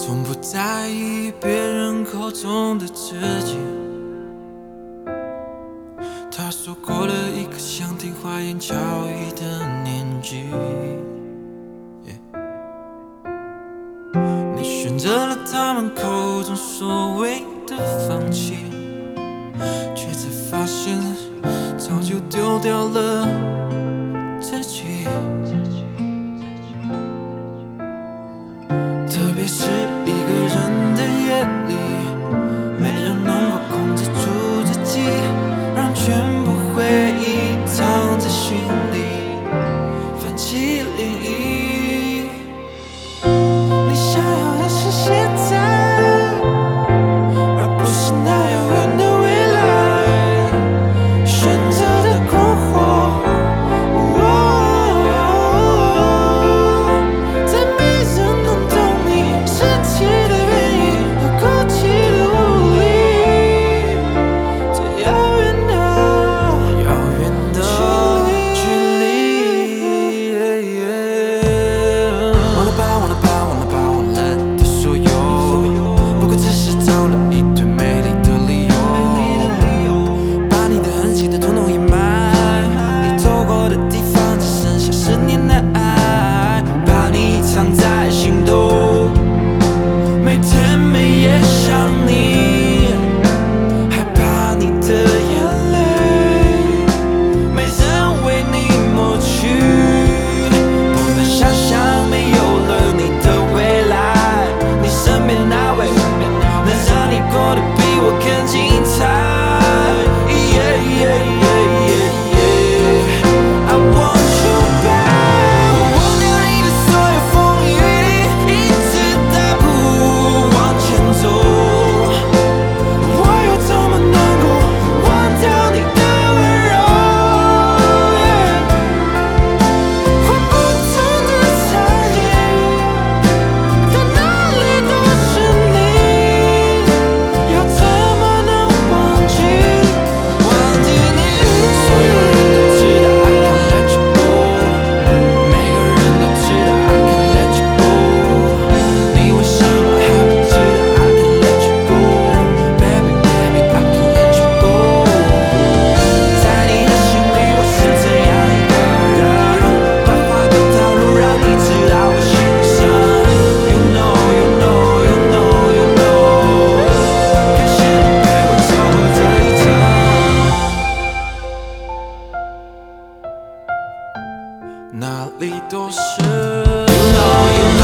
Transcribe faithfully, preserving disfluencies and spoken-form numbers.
从不在意别人口中的知己。他说过了一个想听花言巧语的年纪， yeah. 你选择了他们口中所谓的放弃，却才发现早就丢掉了自己。特别是一个人的夜里，没人能够控制住自己，让全部回忆藏在心里，泛起涟漪。你想要的是现在，而不是那遥远的未来，选择的困惑，在没人能懂你生气的原因和哭泣的无力，这遥远的遥远的距离。忘了吧，忘了吧，忘了吧，忘了的所有，不过只是找了一堆美丽的理由，把你的狠心的统统掩埋。你走过的地方只剩下十年的爱，把你藏在心头，每天每夜想你，害怕你的眼泪没人为你抹去，不能想象没有了你的未来，你身边的那位能让你过得比我更精彩。Yeah, yeah, yeah, yeah, yeah. I want you back. 我忘掉你的所有风雨里，一直大步往前走。我又怎么能够忘掉你的温柔？ Yeah. 换不同的餐饮，到哪里都是你，要怎么能忘记忘记你？所有人都知道 I can't let you go， 每个人都知道 I can't let you go， 你为什么还不知道 I can't let you go，Baby baby I can't let you go。 在你的心里我是怎样一个人，把话都套路让你知道我心声。You know you know you know you know， 感谢你陪我走过这一程，哪里都是。You know you know